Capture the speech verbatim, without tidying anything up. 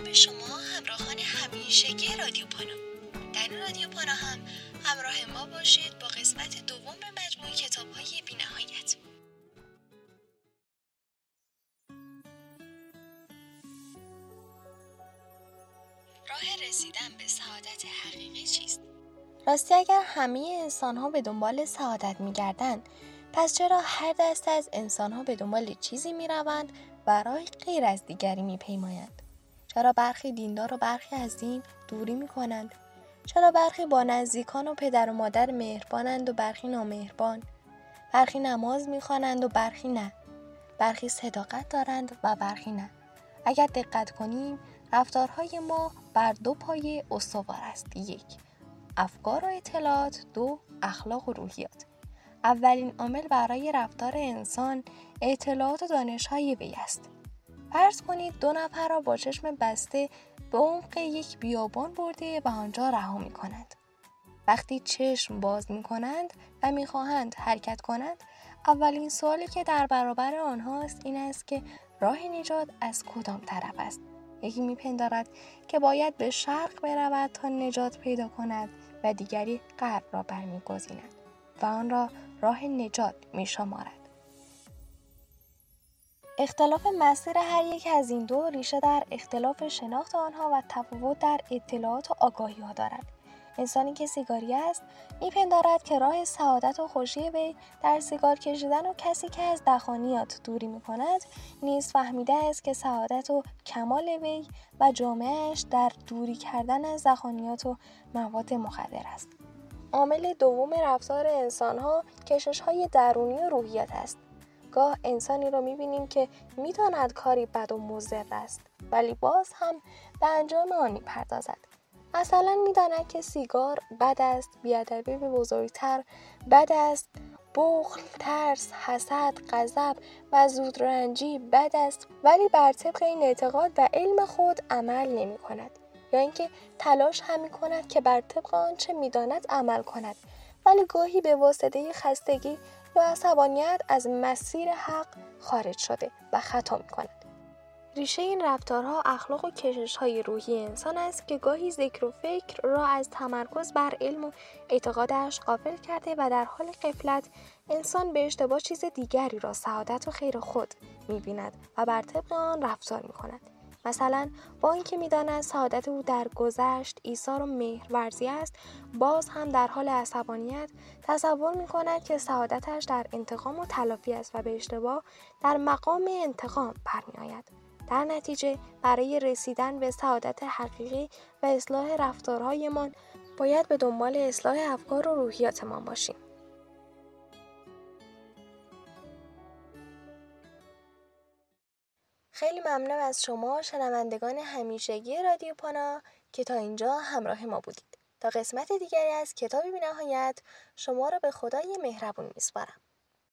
به شما همراهان همیشگی رادیو پانا. در این رادیو پانا هم همراه ما باشید با قسمت دوم مجموعه کتاب‌های بی‌نهایت. راه رسیدن به سعادت حقیقی چیست؟ راستی اگر همه انسان‌ها به دنبال سعادت می‌گردند، پس چرا هر دسته از انسان‌ها به دنبال چیزی می‌روند و راهی غیر از دیگری می‌پیمایند؟ چرا برخی دیندار و برخی از دین دوری می‌کنند؟ چرا برخی با نزدیکان و پدر و مادر مهربانند و برخی نامهربان؟ برخی نماز می‌خوانند و برخی نه. برخی صداقت دارند و برخی نه. اگر دقت کنیم، رفتارهای ما بر دو پایه استوار است. یک، افکار و اطلاعات. دو، اخلاق و روحیات. اولین عامل برای رفتار انسان اطلاعات و دانش‌های وی است. فرض کنید دو نفر را با چشم بسته به عمق یک بیابان برده و آنجا رها می‌کنند. وقتی چشم باز می‌کنند و می‌خواهند حرکت کنند، اولین سوالی که در برابر آنهاست این است که راه نجات از کدام طرف است. یکی می‌پندارد که باید به شرق برود تا نجات پیدا کند و دیگری غرب را برمی‌گزیند و آن را راه نجات می‌شمارد. اختلاف مسیر هر یک از این دو ریشه در اختلاف شناخت آنها و تفاوت در اطلاعات و آگاهی‌ها دارد. انسانی که سیگاری است می‌پندارد که راه سعادت و خوشی وی در سیگار کشیدن و کسی که از دخانیات دوری می‌کند نیز فهمیده است که سعادت و کمال وی و جامعه‌اش در دوری کردن از دخانیات و مواد مخدر است. عامل دوم رفتار انسان‌ها کشش‌های درونی و روحیات است. گاه انسانی را می‌بینیم که می‌داند کاری بد و مضر است ولی باز هم به انجام آن می‌پردازد. مثلا می‌داند که سیگار بد است، بی‌ادبی به بزرگتر بد است، بخل، ترس، حسد، غضب و زودرنجی بد است، ولی بر طبق این اعتقاد و علم خود عمل نمی‌کند. یا اینکه تلاش هم می‌کند که بر طبق آنچه می‌داند عمل کند، ولی گاهی به واسطه خستگی یا عصبانیت از مسیر حق خارج شده و خطا می‌کند. ریشه این رفتارها اخلاق و کشش‌های روحی انسان است که گاهی ذکر و فکر را از تمرکز بر علم و اعتقادش غافل کرده و در حال غفلت انسان به اشتباه چیز دیگری را سعادت و خیر خود می‌بیند و بر طبق آن رفتار می‌کند. مثلا با اینکه می‌داند سعادت او در گذشت، ایثار و مهرورزی است، باز هم در حال عصبانیت تصور می‌کند که سعادتش در انتقام و تلافی است و به اشتباه در مقام انتقام برمی‌آید. در نتیجه برای رسیدن به سعادت حقیقی و اصلاح رفتارهایمان باید به دنبال اصلاح افکار و روحیاتمان باشیم. خیلی ممنونم از شما شنوندگان همیشگی رادیو پانا که تا اینجا همراه ما بودید. تا قسمت دیگری از کتاب بی‌نهایت شما را به خدای مهربون می‌سپارم.